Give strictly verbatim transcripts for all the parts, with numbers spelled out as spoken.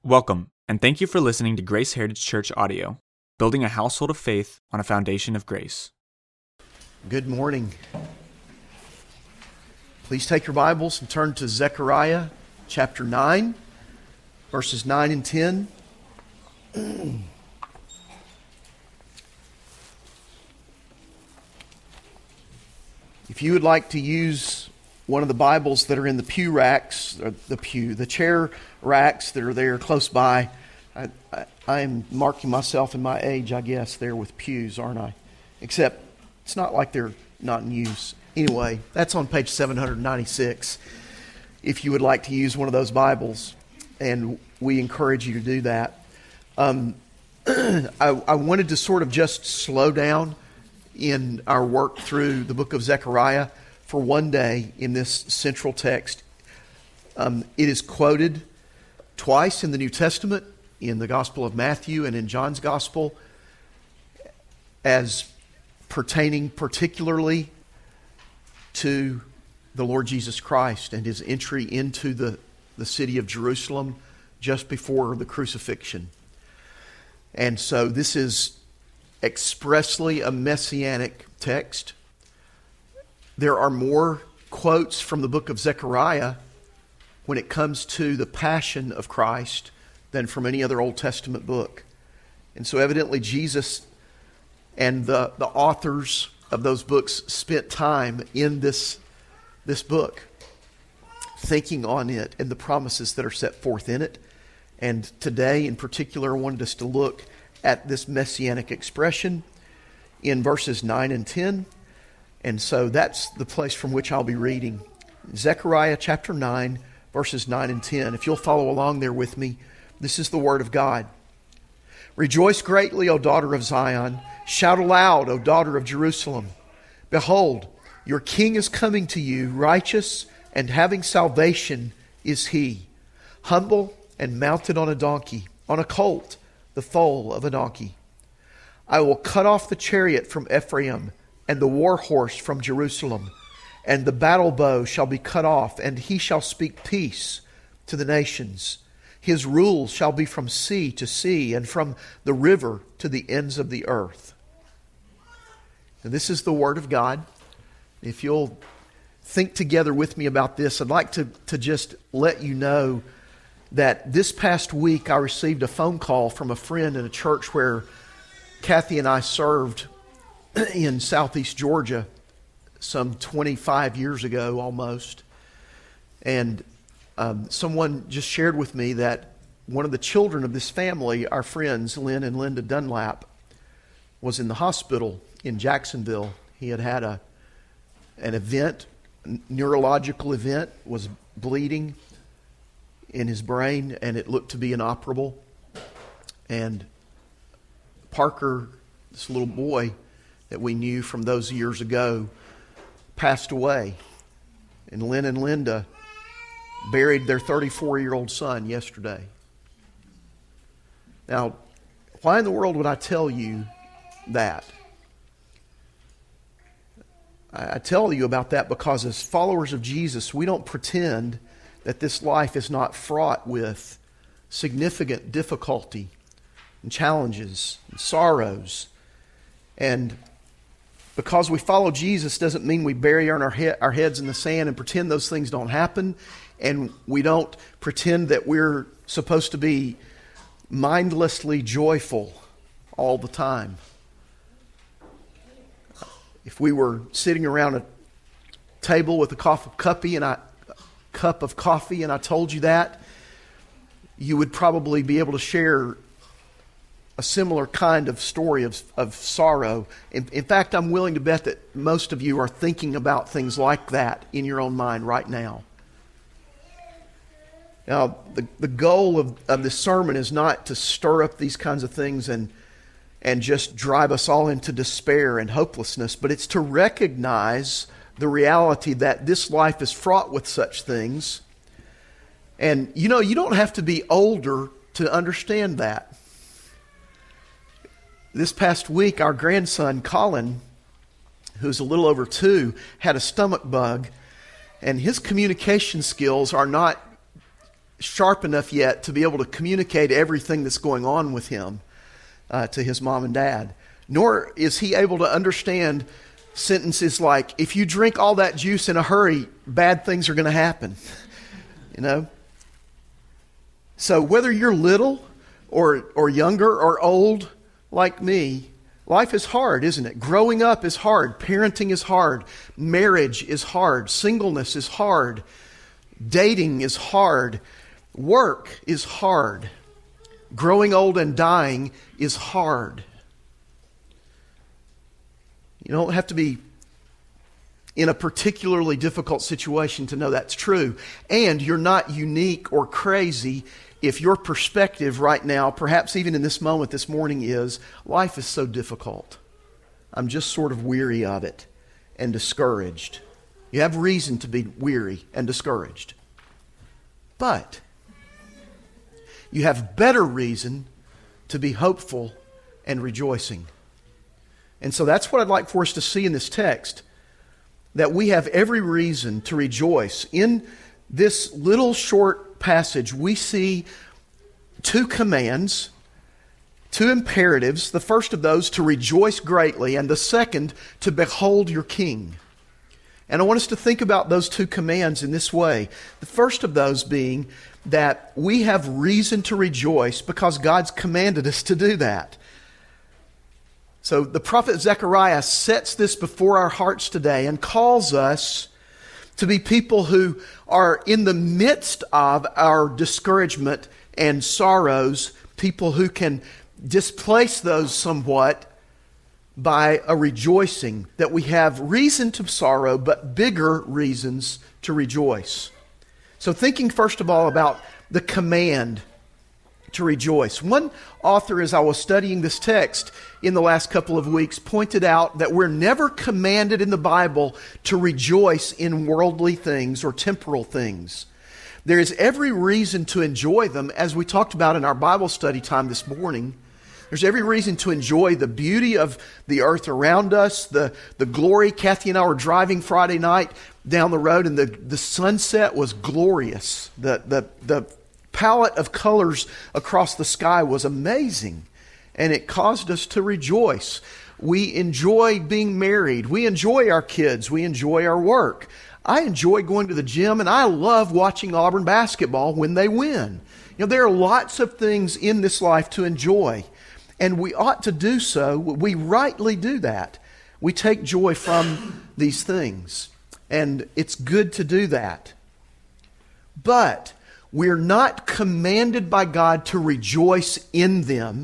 Welcome, and thank you for listening to Grace Heritage Church Audio, building a household of faith on a foundation of grace. Good morning. Please take your Bibles and turn to Zechariah chapter nine, verses nine and ten. If you would like to use one of the Bibles that are in the pew racks, or the pew, the chair racks that are there close by, I, I, I am marking myself in my age, I guess, there with pews, aren't I? Except it's not like they're not in use. Anyway, that's on page seven ninety-six. If you would like to use one of those Bibles, and we encourage you to do that. Um, I, I wanted to sort of just slow down in our work through the book of Zechariah for one day in this central text. Um, it is quoted twice in the New Testament, in the Gospel of Matthew and in John's Gospel, as pertaining particularly to the Lord Jesus Christ and His entry into the, the city of Jerusalem just before the crucifixion. And so this is expressly a messianic text. There are more quotes from the book of Zechariah when it comes to the passion of Christ than from any other Old Testament book. And so evidently Jesus and the, the authors of those books spent time in this, this book, thinking on it and the promises that are set forth in it. And today in particular, I wanted us to look at this messianic expression in verses nine and ten. And so that's the place from which I'll be reading. Zechariah chapter nine, verses nine and ten. If you'll follow along there with me, this is the word of God. Rejoice greatly, O daughter of Zion. Shout aloud, O daughter of Jerusalem. Behold, your king is coming to you, righteous and having salvation is he, humble and mounted on a donkey, on a colt, the foal of a donkey. I will cut off the chariot from Ephraim, and the war horse from Jerusalem, and the battle bow shall be cut off, and he shall speak peace to the nations. His rule shall be from sea to sea, and from the river to the ends of the earth. And this is the word of God. If you'll think together with me about this, I'd like to, to just let you know that this past week I received a phone call from a friend in a church where Kathy and I served in southeast Georgia some twenty-five years ago almost. And um, someone just shared with me that one of the children of this family, our friends, Lynn and Linda Dunlap, was in the hospital in Jacksonville. He had had a an event, a neurological event, was bleeding in his brain, and it looked to be inoperable. And Parker, this little boy that we knew from those years ago, passed away. And Lynn and Linda buried their thirty-four-year-old son yesterday. Now, why in the world would I tell you that? I tell you about that because as followers of Jesus, we don't pretend that this life is not fraught with significant difficulty and challenges and sorrows. And because we follow Jesus doesn't mean we bury our, he- our heads in the sand and pretend those things don't happen. And we don't pretend that we're supposed to be mindlessly joyful all the time. If we were sitting around a table with a cup of coffee and I, cup of coffee and I told you that, you would probably be able to share a similar kind of story of, of sorrow. In, in fact, I'm willing to bet that most of you are thinking about things like that in your own mind right now. Now, the, the goal of, of this sermon is not to stir up these kinds of things and, and just drive us all into despair and hopelessness, but it's to recognize the reality that this life is fraught with such things. And, you know, you don't have to be older to understand that. This past week, our grandson, Colin, who's a little over two, had a stomach bug, and his communication skills are not sharp enough yet to be able to communicate everything that's going on with him uh, to his mom and dad. Nor is he able to understand sentences like, if you drink all that juice in a hurry, bad things are going to happen. You know? So whether you're little or or younger or old like me, life is hard, isn't it? Growing up is hard. Parenting is hard. Marriage is hard. Singleness is hard. Dating is hard. Work is hard. Growing old and dying is hard. You don't have to be in a particularly difficult situation to know that's true. And you're not unique or crazy if your perspective right now, perhaps even in this moment this morning, is life is so difficult. I'm just sort of weary of it and discouraged. You have reason to be weary and discouraged. But you have better reason to be hopeful and rejoicing. And so that's what I'd like for us to see in this text, that we have every reason to rejoice. In this little short passage, we see two commands, two imperatives. The first of those, to rejoice greatly, and the second, to behold your King. And I want us to think about those two commands in this way. The first of those being that we have reason to rejoice because God's commanded us to do that. So the prophet Zechariah sets this before our hearts today and calls us to be people who are in the midst of our discouragement and sorrows, people who can displace those somewhat by a rejoicing, that we have reason to sorrow, but bigger reasons to rejoice. So thinking first of all about the command to rejoice. One author, as I was studying this text in the last couple of weeks, pointed out that we're never commanded in the Bible to rejoice in worldly things or temporal things. There is every reason to enjoy them, as we talked about in our Bible study time this morning. There's every reason to enjoy the beauty of the earth around us, the, the glory. Kathy and I were driving Friday night down the road, and the, the sunset was glorious. The, the, the palette of colors across the sky was amazing, and it caused us to rejoice. We enjoy being married. We enjoy our kids. We enjoy our work. I enjoy going to the gym, and I love watching Auburn basketball when they win. You know, there are lots of things in this life to enjoy, and we ought to do so. We rightly do that. We take joy from these things, and it's good to do that. But we're not commanded by God to rejoice in them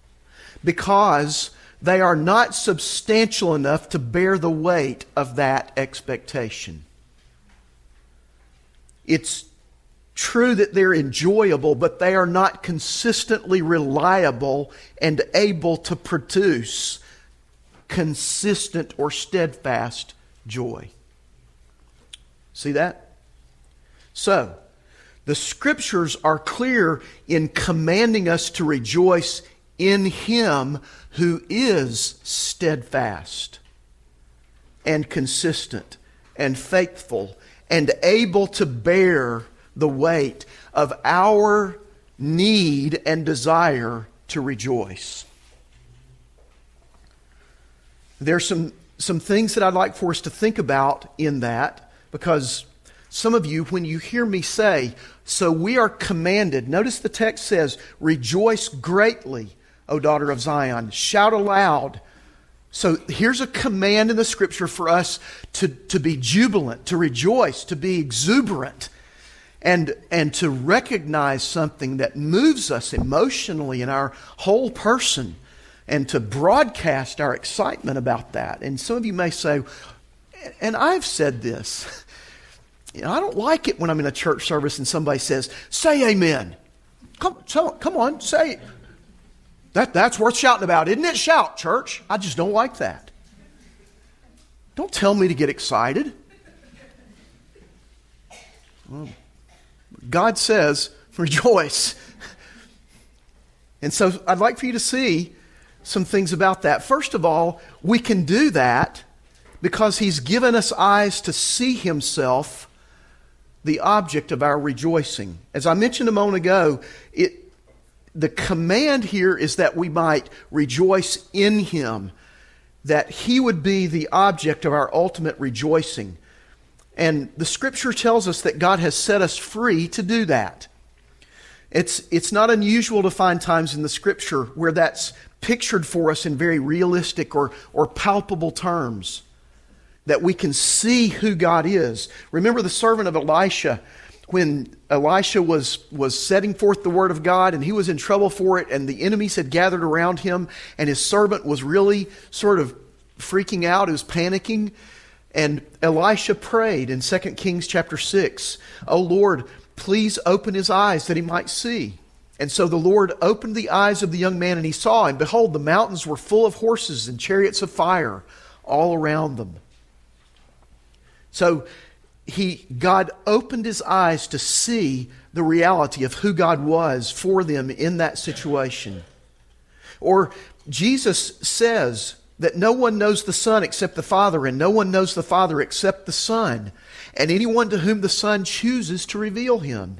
because they are not substantial enough to bear the weight of that expectation. It's true that they're enjoyable, but they are not consistently reliable and able to produce consistent or steadfast joy. See that? So, the Scriptures are clear in commanding us to rejoice in Him who is steadfast and consistent and faithful and able to bear the weight of our need and desire to rejoice. There's some, some things that I'd like for us to think about in that, because some of you, when you hear me say, so we are commanded, notice the text says, rejoice greatly, O daughter of Zion. Shout aloud. So here's a command in the Scripture for us to, to be jubilant, to rejoice, to be exuberant, and, and to recognize something that moves us emotionally in our whole person, and to broadcast our excitement about that. And some of you may say, and I've said this, you know, I don't like it when I'm in a church service and somebody says, say amen. Come, so, come on, say it. That, that's worth shouting about, isn't it? Shout, church. I just don't like that. Don't tell me to get excited. Well, God says, rejoice. And so I'd like for you to see some things about that. First of all, we can do that because He's given us eyes to see Himself the object of our rejoicing. As I mentioned a moment ago, it, the command here is that we might rejoice in Him, that He would be the object of our ultimate rejoicing. And the Scripture tells us that God has set us free to do that. It's, it's not unusual to find times in the Scripture where that's pictured for us in very realistic or, or palpable terms, that we can see who God is. Remember the servant of Elisha, when Elisha was, was setting forth the word of God and he was in trouble for it and the enemies had gathered around him and his servant was really sort of freaking out, he was panicking. And Elisha prayed in Second Kings chapter six, "O Lord, please open his eyes that he might see." And so the Lord opened the eyes of the young man and he saw, and behold, the mountains were full of horses and chariots of fire all around them. So he, God opened his eyes to see the reality of who God was for them in that situation. Or Jesus says that no one knows the Son except the Father, and no one knows the Father except the Son, and anyone to whom the Son chooses to reveal Him.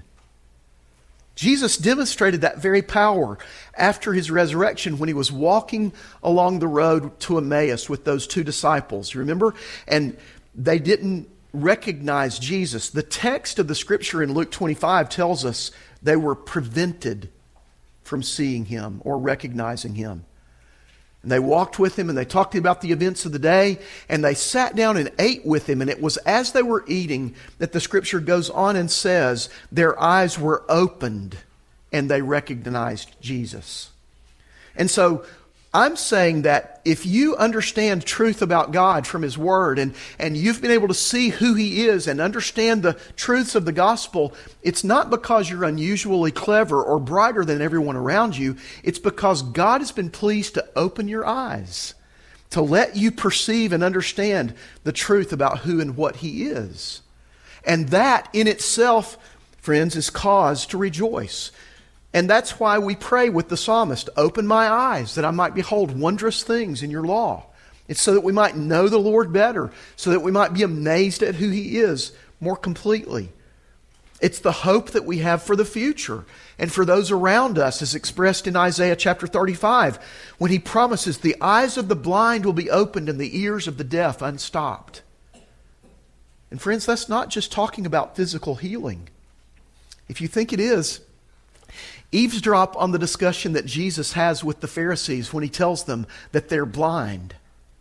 Jesus demonstrated that very power after His resurrection when He was walking along the road to Emmaus with those two disciples. Remember? And they didn't recognize Jesus. The text of the Scripture in Luke twenty-five tells us they were prevented from seeing Him or recognizing Him. And they walked with Him and they talked about the events of the day and they sat down and ate with Him. And it was as they were eating that the Scripture goes on and says their eyes were opened and they recognized Jesus. And so I'm saying that if you understand truth about God from His Word and, and you've been able to see who He is and understand the truths of the gospel, it's not because you're unusually clever or brighter than everyone around you. It's because God has been pleased to open your eyes, to let you perceive and understand the truth about who and what He is. And that in itself, friends, is cause to rejoice. And that's why we pray with the psalmist, "Open my eyes that I might behold wondrous things in your law." It's so that we might know the Lord better, so that we might be amazed at who He is more completely. It's the hope that we have for the future and for those around us, as expressed in Isaiah chapter thirty-five, when He promises the eyes of the blind will be opened and the ears of the deaf unstopped. And friends, that's not just talking about physical healing. If you think it is, eavesdrop on the discussion that Jesus has with the Pharisees when He tells them that they're blind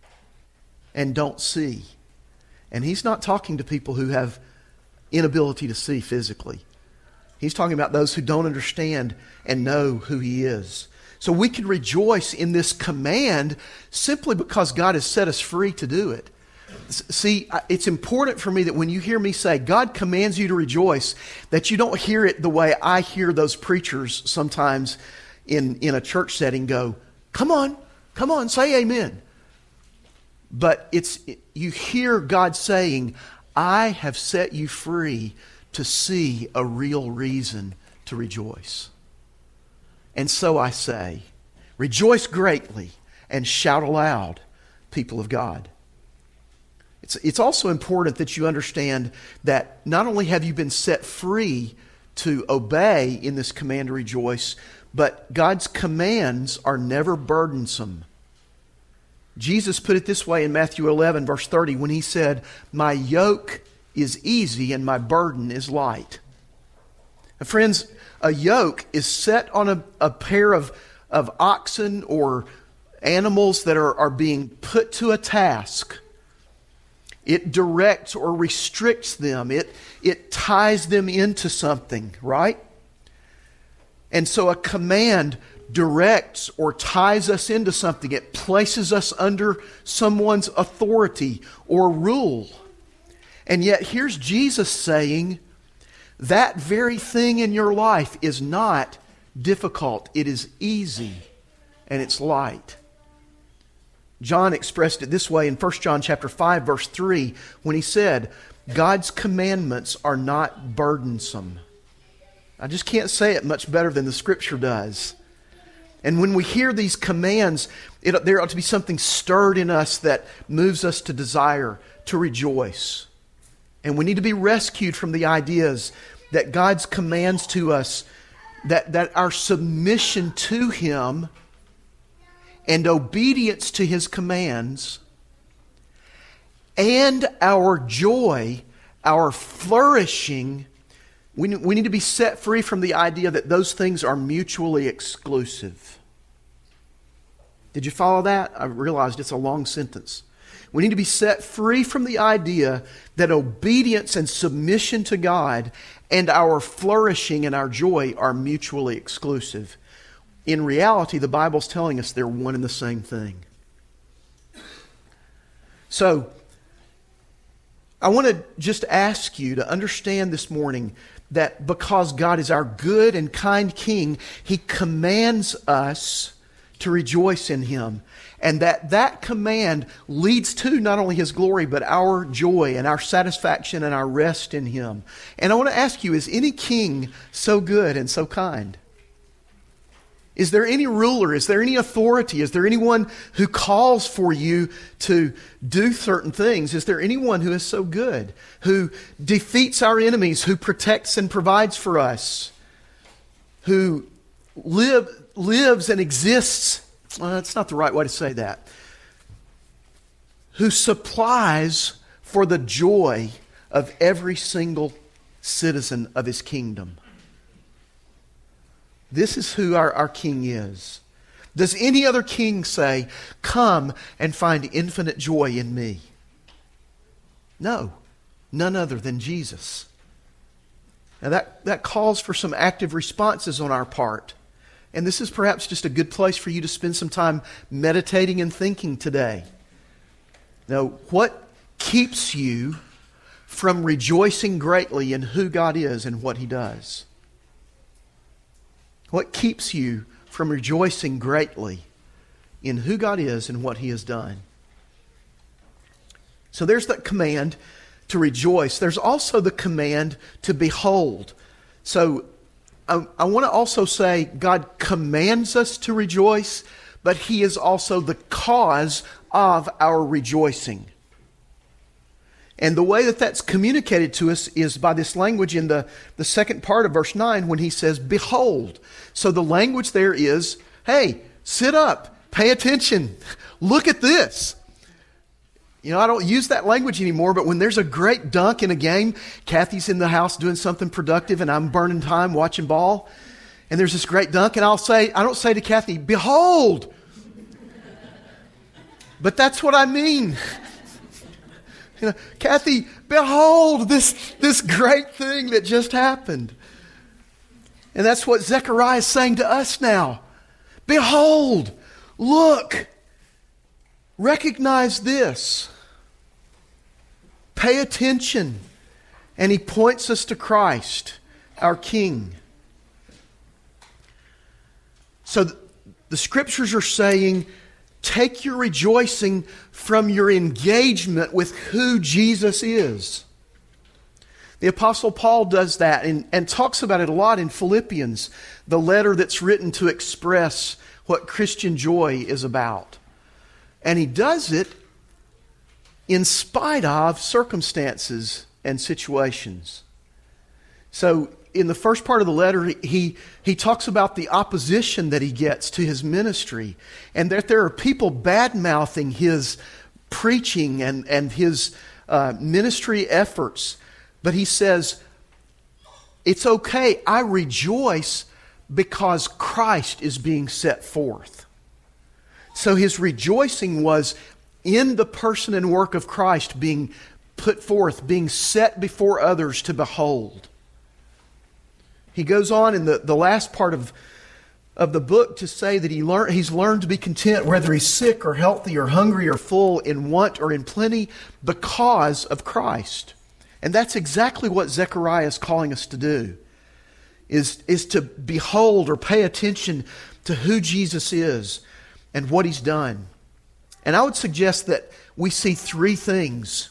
and don't see. And He's not talking to people who have inability to see physically. He's talking about those who don't understand and know who He is. So we can rejoice in this command simply because God has set us free to do it. See, it's important for me that when you hear me say God commands you to rejoice, that you don't hear it the way I hear those preachers sometimes in, in a church setting go, "Come on, come on, say amen." But it's you hear God saying, "I have set you free to see a real reason to rejoice." And so I say, rejoice greatly and shout aloud, people of God. It's, it's also important that you understand that not only have you been set free to obey in this command to rejoice, but God's commands are never burdensome. Jesus put it this way in Matthew eleven, verse thirty, when He said, "My yoke is easy and my burden is light." Now, friends, a yoke is set on a, a pair of, of oxen or animals that are, are being put to a task. It directs or restricts them. It, it ties them into something, right? And so a command directs or ties us into something. It places us under someone's authority or rule. And yet here's Jesus saying, that very thing in your life is not difficult. It is easy and it's light. John expressed it this way in First John chapter five, verse three, when he said, God's commandments are not burdensome. I just can't say it much better than the Scripture does. And when we hear these commands, it, there ought to be something stirred in us that moves us to desire to rejoice And we need to be rescued from the ideas that God's commands to us, that, that our submission to Him and obedience to His commands and our joy, our flourishing, we, we need to be set free from the idea that those things are mutually exclusive. Did you follow that? I realized it's a long sentence. We need to be set free from the idea that obedience and submission to God and our flourishing and our joy are mutually exclusive. In reality, the Bible's telling us they're one and the same thing. So, I want to just ask you to understand this morning that because God is our good and kind King, He commands us to rejoice in Him. And that that command leads to not only His glory, but our joy and our satisfaction and our rest in Him. And I want to ask you, is any king so good and so kind? Is there any ruler? Is there any authority? Is there anyone who calls for you to do certain things? Is there anyone who is so good, who defeats our enemies, who protects and provides for us, who live, lives and exists? Well, that's not the right way to say that. Who supplies for the joy of every single citizen of His kingdom. This is who our, our King is. Does any other king say, "Come and find infinite joy in me"? No, none other than Jesus. Now that, that calls for some active responses on our part. And this is perhaps just a good place for you to spend some time meditating and thinking today. Now, what keeps you from rejoicing greatly in who God is and what He does? What keeps you from rejoicing greatly in who God is and what He has done? So there's that command to rejoice. There's also the command to behold. So I, I want to also say God commands us to rejoice, but He is also the cause of our rejoicing. And the way that that's communicated to us is by this language in the, the second part of verse nine when He says, "Behold." So the language there is, hey, sit up, pay attention, look at this. You know, I don't use that language anymore, but when there's a great dunk in a game, Kathy's in the house doing something productive and I'm burning time watching ball, and there's this great dunk, and I'll say, I don't say to Kathy, "Behold." But that's what I mean. You know, Kathy, behold this, this great thing that just happened. And that's what Zechariah is saying to us now. Behold, look, recognize this. Pay attention. And he points us to Christ, our King. So th- the Scriptures are saying, take your rejoicing from your engagement with who Jesus is. The Apostle Paul does that and, and talks about it a lot in Philippians, the letter that's written to express what Christian joy is about. And he does it in spite of circumstances and situations. So in the first part of the letter, he, he talks about the opposition that he gets to his ministry, and that there are people bad-mouthing his preaching and, and his uh, ministry efforts. But he says, it's okay, I rejoice because Christ is being set forth. So his rejoicing was in the person and work of Christ being put forth, being set before others to behold. He goes on in the, the last part of, of the book to say that he learn, he's learned to be content whether he's sick or healthy or hungry or full, in want or in plenty, because of Christ. And that's exactly what Zechariah is calling us to do, is, is to behold or pay attention to who Jesus is and what He's done. And I would suggest that we see three things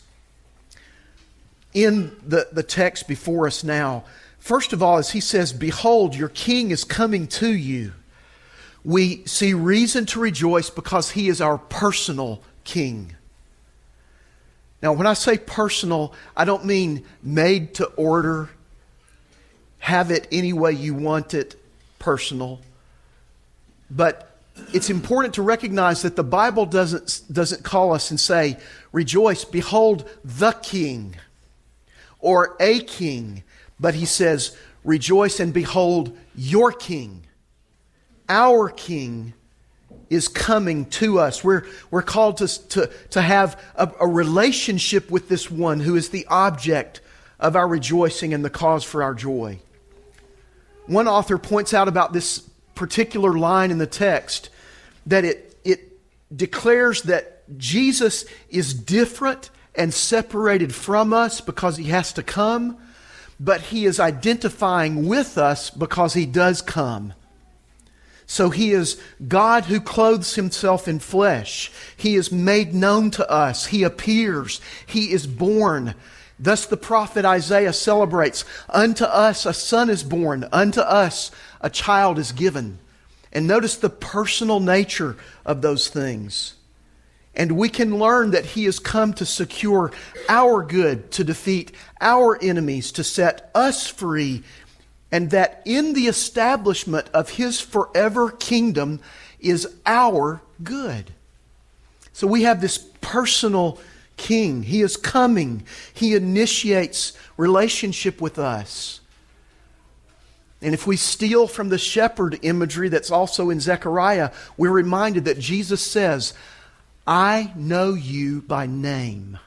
in the, the text before us now. First of all, as he says, behold, your King is coming to you. We see reason to rejoice because He is our personal King. Now, when I say personal, I don't mean made to order, have it any way you want it, personal. But it's important to recognize that the Bible doesn't, doesn't call us and say, rejoice, behold the King, or a king. But he says, rejoice and behold your King. Our King is coming to us. We're, we're called to, to, to have a, a relationship with this one who is the object of our rejoicing and the cause for our joy. One author points out about this particular line in the text that it, it declares that Jesus is different and separated from us because He has to come, but He is identifying with us because He does come. So He is God who clothes Himself in flesh. He is made known to us. He appears. He is born. Thus the prophet Isaiah celebrates, unto us a son is born, unto us a child is given. And notice the personal nature of those things. And we can learn that He has come to secure our good, to defeat our enemies, to set us free, and that in the establishment of His forever kingdom is our good. So we have this personal King. He is coming. He initiates relationship with us. And if we steal from the shepherd imagery that's also in Zechariah, we're reminded that Jesus says, I know you by name.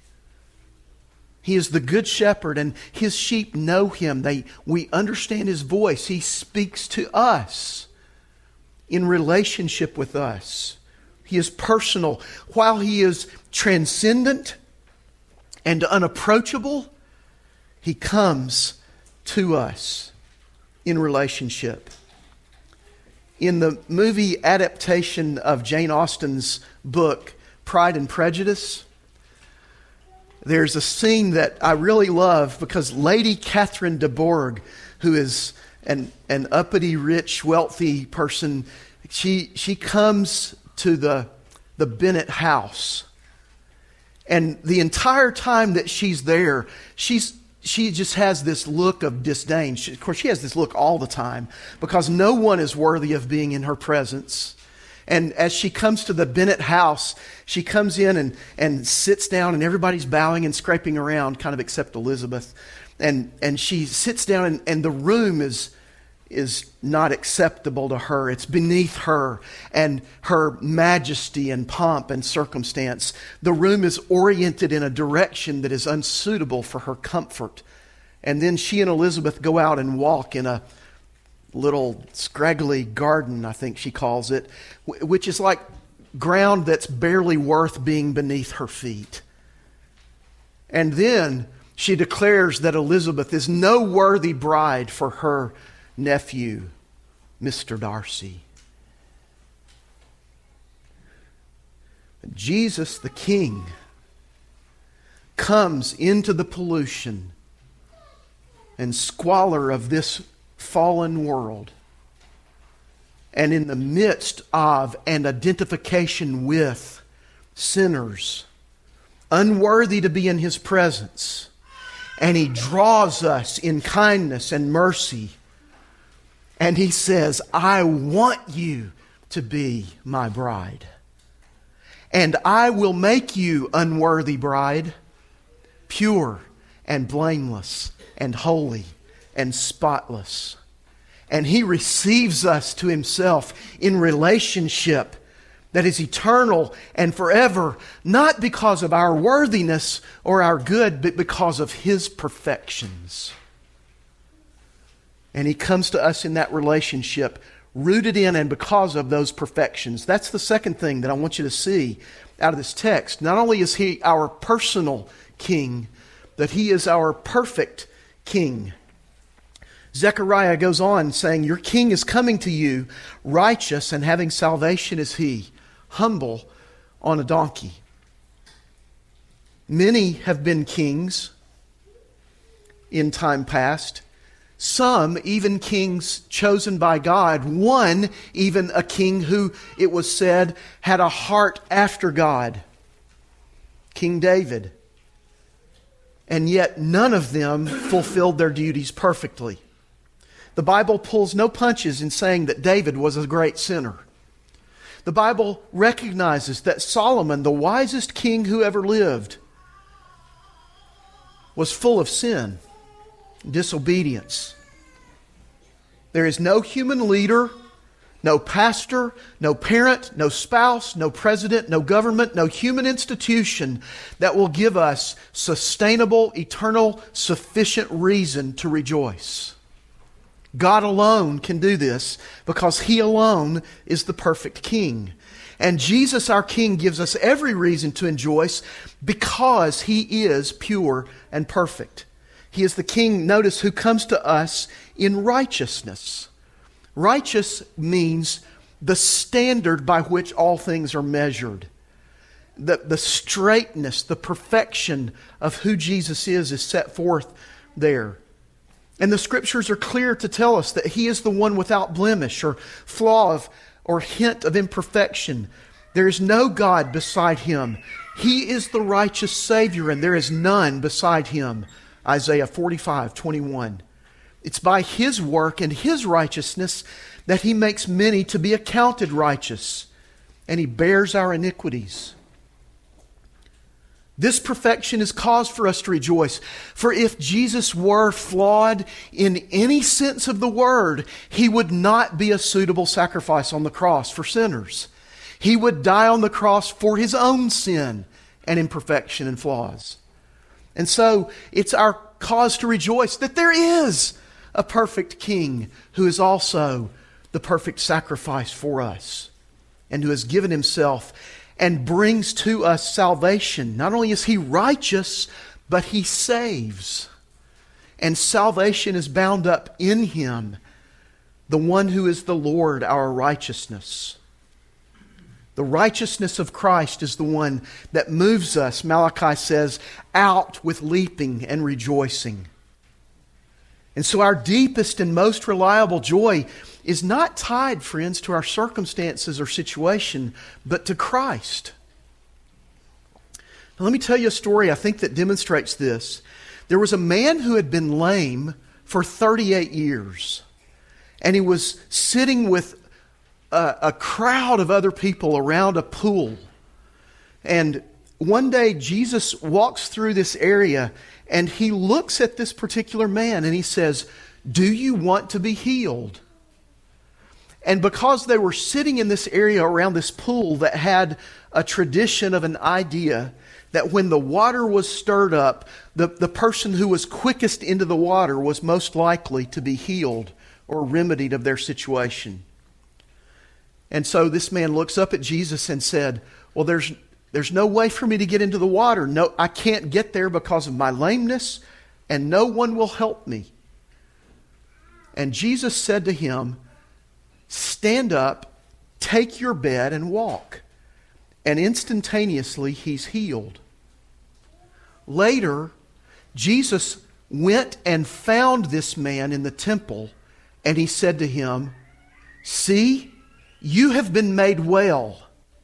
He is the good shepherd, and His sheep know Him. They, we understand His voice. He speaks to us in relationship with us. He is personal. While He is transcendent and unapproachable, He comes to us in relationship. In the movie adaptation of Jane Austen's book, Pride and Prejudice, there's a scene that I really love because Lady Catherine de Bourgh, who is an, an uppity, rich, wealthy person, she she comes to the, the Bennet house. And the entire time that she's there, she's she just has this look of disdain. She, of course, she has this look all the time because no one is worthy of being in her presence. And as she comes to the Bennet house, she comes in and, and sits down, and everybody's bowing and scraping around, kind of except Elizabeth. And and she sits down, and, and the room is is not acceptable to her. It's beneath her and her majesty and pomp and circumstance. The room is oriented in a direction that is unsuitable for her comfort. And then she and Elizabeth go out and walk in a little scraggly garden, I think she calls it, which is like ground that's barely worth being beneath her feet. And then she declares that Elizabeth is no worthy bride for her nephew, Mister Darcy. But Jesus the King comes into the pollution and squalor of this fallen world, and in the midst of and identification with sinners, unworthy to be in His presence, and He draws us in kindness and mercy, and He says, I want you to be my bride, and I will make you, unworthy bride, pure and blameless and holy and spotless. And He receives us to Himself in relationship that is eternal and forever, not because of our worthiness or our good, but because of His perfections. And He comes to us in that relationship, rooted in and because of those perfections. That's the second thing that I want you to see out of this text. Not only is He our personal King, but He is our perfect King. Zechariah goes on saying, your King is coming to you, righteous and having salvation is He, humble on a donkey. Many have been kings in time past. Some, even kings chosen by God. One, even a king who, it was said, had a heart after God. King David. and yet none of them fulfilled their duties perfectly. The Bible pulls no punches in saying that David was a great sinner. The Bible recognizes that Solomon, the wisest king who ever lived, was full of sin, disobedience. There is no human leader, no pastor, no parent, no spouse, no president, no government, no human institution that will give us sustainable, eternal, sufficient reason to rejoice. God alone can do this because He alone is the perfect King. And Jesus, our King, gives us every reason to rejoice because He is pure and perfect. He is the King, notice, who comes to us in righteousness. Righteous means the standard by which all things are measured. The, the straightness, the perfection of who Jesus is is set forth there. And the Scriptures are clear to tell us that He is the one without blemish or flaw of, or hint of imperfection. There is no God beside Him. He is the righteous Savior, and there is none beside Him. Isaiah forty-five twenty-one. It's by His work and His righteousness that He makes many to be accounted righteous, and He bears our iniquities. This perfection is cause for us to rejoice. For if Jesus were flawed in any sense of the word, He would not be a suitable sacrifice on the cross for sinners. He would die on the cross for His own sin and imperfection and flaws. And so it's our cause to rejoice that there is a perfect King who is also the perfect sacrifice for us and who has given Himself and brings to us salvation. Not only is He righteous, but He saves. And salvation is bound up in Him, the one who is the Lord, our righteousness. The righteousness of Christ is the one that moves us, Malachi says, out with leaping and rejoicing. And so our deepest and most reliable joy is not tied, friends, to our circumstances or situation, but to Christ. Now, let me tell you a story I think that demonstrates this. There was a man who had been lame for thirty-eight years, and he was sitting with a, a crowd of other people around a pool. And one day Jesus walks through this area, and He looks at this particular man and He says, "Do you want to be healed?" And because they were sitting in this area around this pool that had a tradition of an idea that when the water was stirred up, the, the person who was quickest into the water was most likely to be healed or remedied of their situation. And so this man looks up at Jesus and said, well, there's there's no way for me to get into the water. No, I can't get there because of my lameness, and no one will help me. And Jesus said to him, stand up, take your bed, and walk. And instantaneously he's healed. Later, Jesus went and found this man in the temple, and He said to him, see, you have been made well.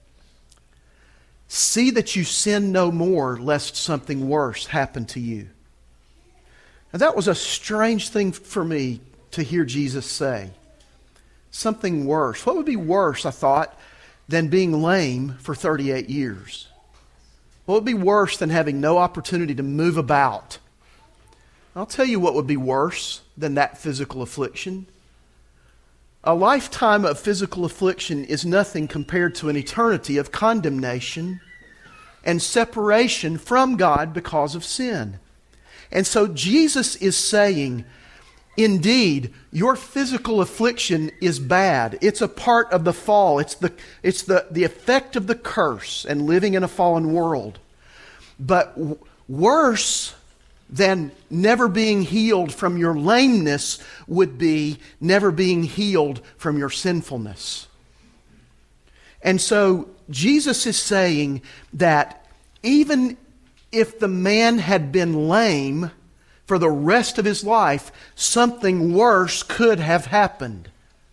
See that you sin no more, lest something worse happen to you. Now that was a strange thing for me to hear Jesus say. Something worse. What would be worse, I thought, than being lame for thirty-eight years? What would be worse than having no opportunity to move about? I'll tell you what would be worse than that physical affliction. A lifetime of physical affliction is nothing compared to an eternity of condemnation and separation from God because of sin. And so Jesus is saying, indeed, your physical affliction is bad. It's a part of the fall. It's the, it's the, the effect of the curse and living in a fallen world. But w- worse than never being healed from your lameness would be never being healed from your sinfulness. And so Jesus is saying that even if the man had been lame for the rest of his life, something worse could have happened.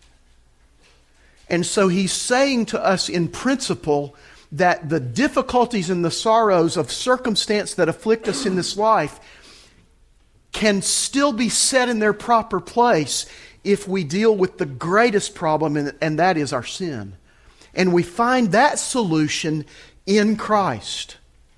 And so He's saying to us in principle that the difficulties and the sorrows of circumstance that afflict us in this life can still be set in their proper place if we deal with the greatest problem, and, and that is our sin. And we find that solution in Christ.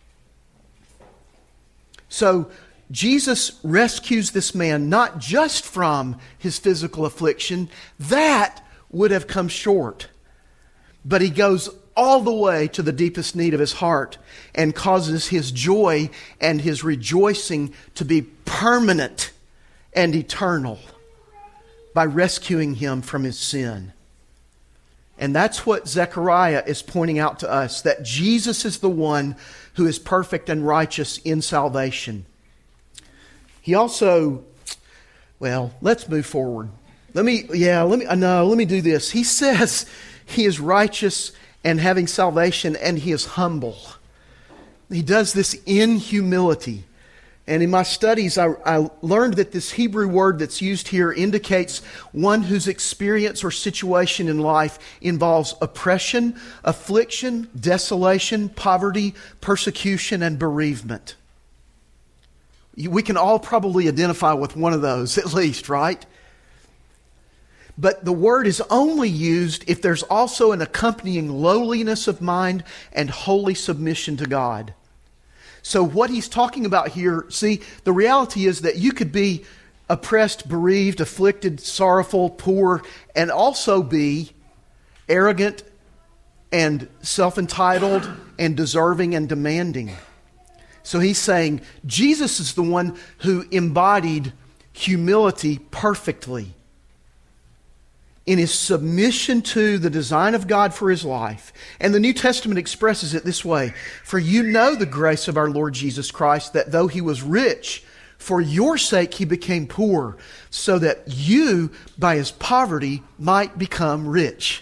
So Jesus rescues this man not just from his physical affliction. That would have come short. But he goes all the way to the deepest need of his heart and causes his joy and his rejoicing to be permanent and eternal by rescuing him from his sin. And that's what Zechariah is pointing out to us, that Jesus is the one who is perfect and righteous in salvation. He also, well, let's move forward. Let me, yeah, let me, no, let me do this. He says he is righteous and having salvation, and he is humble. He does this in humility. And in my studies, I, I learned that this Hebrew word that's used here indicates one whose experience or situation in life involves oppression, affliction, desolation, poverty, persecution, and bereavement. We can all probably identify with one of those at least, right? But the word is only used if there's also an accompanying lowliness of mind and holy submission to God. So what he's talking about here, see, the reality is that you could be oppressed, bereaved, afflicted, sorrowful, poor, and also be arrogant and self-entitled and deserving and demanding. So he's saying Jesus is the one who embodied humility perfectly in his submission to the design of God for his life. And the New Testament expresses it this way: for you know the grace of our Lord Jesus Christ, that though he was rich, for your sake he became poor, so that you, by his poverty, might become rich.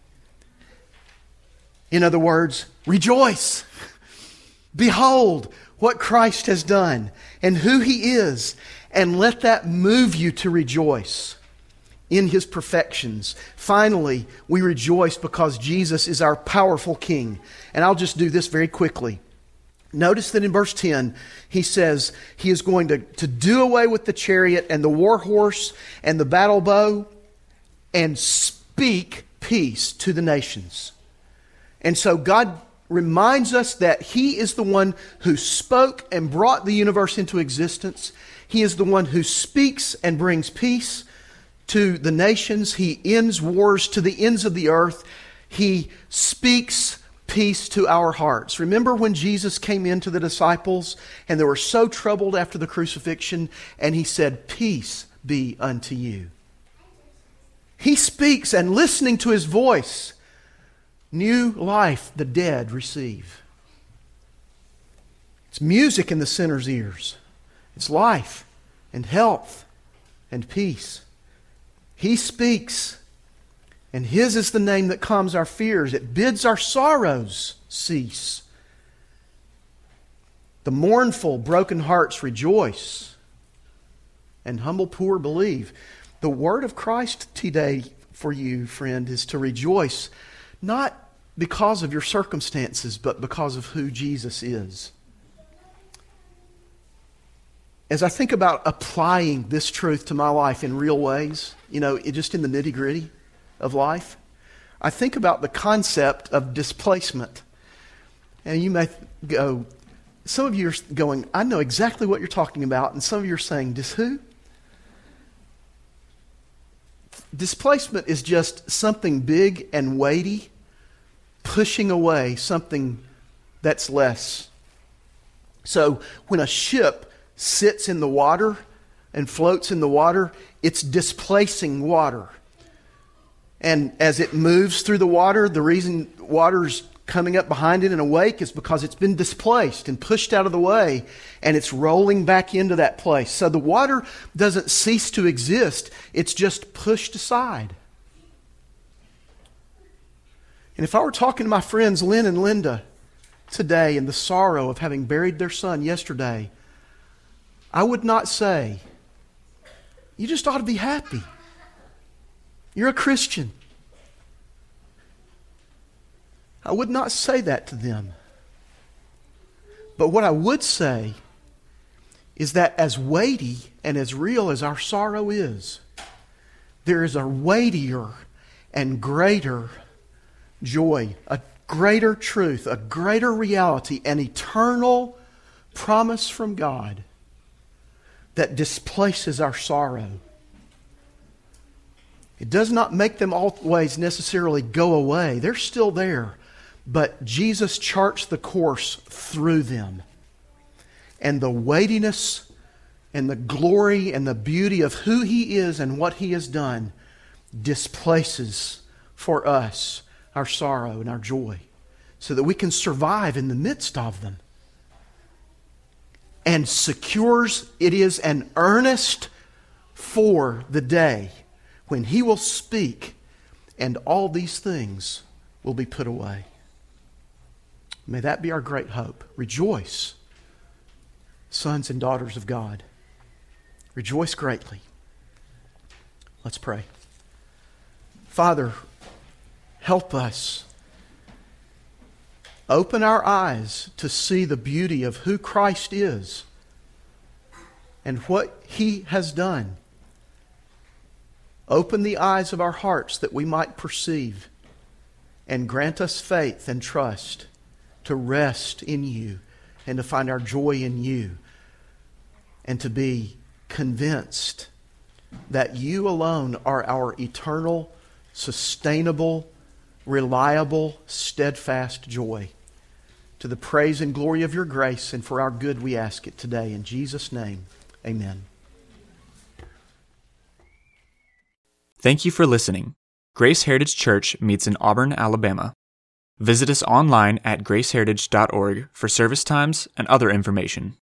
In other words, rejoice. Behold what Christ has done and who he is, and let that move you to rejoice in his perfections. Finally, we rejoice because Jesus is our powerful King. And I'll just do this very quickly. Notice that in verse ten, he says he is going to, to do away with the chariot and the war horse and the battle bow and speak peace to the nations. And so God reminds us that he is the one who spoke and brought the universe into existence. He is the one who speaks and brings peace to the nations. He ends wars to the ends of the earth. He speaks peace to our hearts. Remember when Jesus came into the disciples and they were so troubled after the crucifixion, and he said, "Peace be unto you." He speaks, and listening to his voice, new life the dead receive. It's music in the sinner's ears. It's life and health and peace. He speaks, and his is the name that calms our fears. It bids our sorrows cease. The mournful, broken hearts rejoice, and humble poor believe. The word of Christ today for you, friend, is to rejoice, not because of your circumstances, but because of who Jesus is. As I think about applying this truth to my life in real ways, you know, it, just in the nitty-gritty of life, I think about the concept of displacement. And you may go, some of you are going, I know exactly what you're talking about, and some of you are saying, dis who? Displacement is just something big and weighty, pushing away something that's less. So when a ship sits in the water and floats in the water, it's displacing water. And as it moves through the water, the reason water's coming up behind it in a wake is because it's been displaced and pushed out of the way, and it's rolling back into that place. So the water doesn't cease to exist, it's just pushed aside. And if I were talking to my friends Lynn and Linda today in the sorrow of having buried their son yesterday, I would not say, you just ought to be happy. You're a Christian. I would not say that to them. But what I would say is that as weighty and as real as our sorrow is, there is a weightier and greater joy, a greater truth, a greater reality, an eternal promise from God that displaces our sorrow. It does not make them always necessarily go away. They're still there. But Jesus charts the course through them. And the weightiness and the glory and the beauty of who He is and what He has done displaces for us our sorrow and our joy so that we can survive in the midst of them. And secures, it is an earnest for the day when He will speak and all these things will be put away. May that be our great hope. Rejoice, sons and daughters of God. Rejoice greatly. Let's pray. Father, help us. Open our eyes to see the beauty of who Christ is and what He has done. Open the eyes of our hearts that we might perceive, and grant us faith and trust to rest in You and to find our joy in You and to be convinced that You alone are our eternal, sustainable, reliable, steadfast joy. To the praise and glory of Your grace and for our good we ask it today. In Jesus' name, amen. Thank you for listening. Grace Heritage Church meets in Auburn, Alabama. Visit us online at grace heritage dot org for service times and other information.